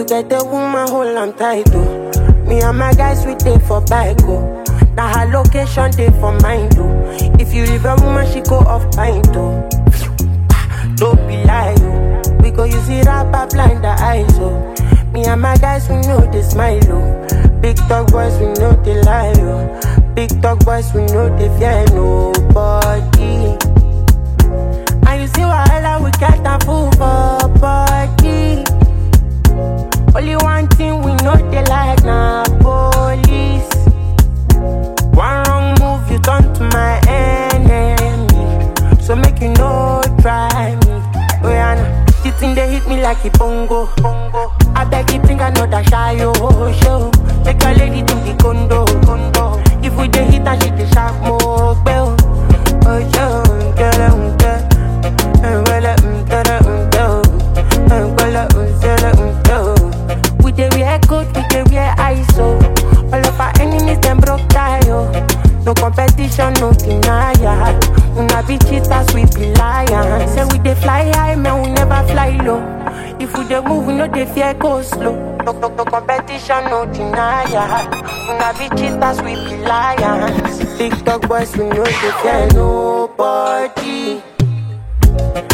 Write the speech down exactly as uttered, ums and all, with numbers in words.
get a woman hold am tight, oh. Me and my guys we dey for bike, oh. Now her location dey for mine, oh. If you leave a woman, she go off pint, oh. Don't be lie, oh. We go use it up, blind the eyes, oh. Me and my guys, we know they smile, oh. Big dog boys, we know they lie, oh. Big dog boys, we know they fear nobody. And you see wahala, we got a fool for body. Only one thing we know they like, nah, police. One wrong move, you turn to my enemy. So make you know, try me. Oh yeah, nah. The thing they hit me like a bongo. bongo. I beg you think I know that shy, oh, show. Take a lady to the condo, condo. If we dey hit and she dey sharp more, bell. Oh, yo, get it, get it. We dey wear coat, we dey wear I S O. All of our enemies them broke tie, oh. No competition, no denial. Una be cheaters, we be lions. Say we dey fly high, man, we never fly low. If we dey move, we no dey fear go slow. No, no, no competition, no denial. Una be cheaters, we be lions. Big dog boys, we no dey fear nobody.